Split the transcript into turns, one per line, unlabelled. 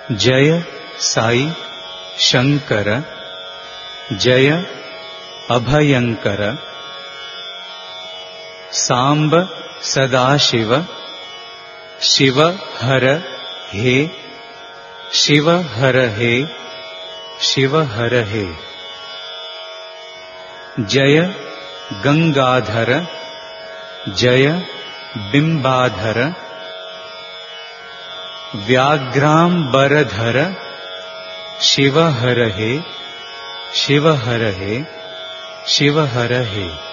जय साई शंकर, जय अभयंकर। सांब सदाशिव, शिव हर हे, शिव हर हे, शिव हर हे। जय गंगाधर, जय बिंबाधर। व्याघ्रांबरधर, शिव हर हे, शिव हर हे, शिव हर हे।